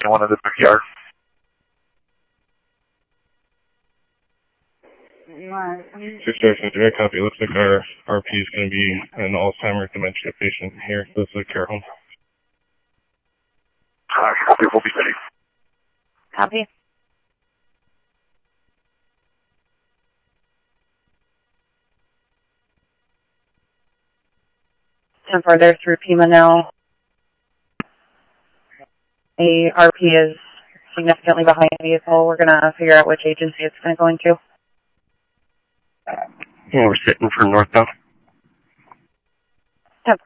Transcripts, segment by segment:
one in the backyard. Situation, direct copy. It looks like our RP is going to be an Alzheimer's dementia patient here. This is a care home. Copy, we'll be ready. Copy. And further through Pima now. The RP is significantly behind the vehicle. We're going to figure out which agency it's going to go into. Yeah, we're sitting for northbound. Yep.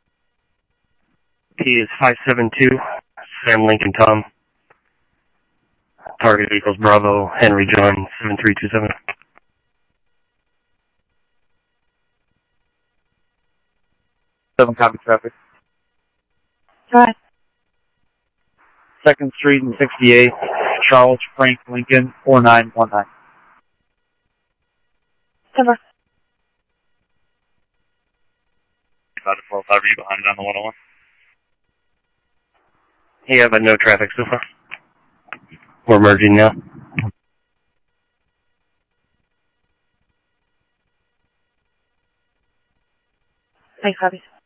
P is 572, Sam Lincoln Tom. Target vehicles Bravo, Henry John, 7327. Seven copy traffic. Go ahead. 2nd Street and 68, Charles Frank Lincoln, 4919. Cover. About a 12, are you behind on the 101? Yeah, but no traffic so far. We're merging now. Thanks, copies.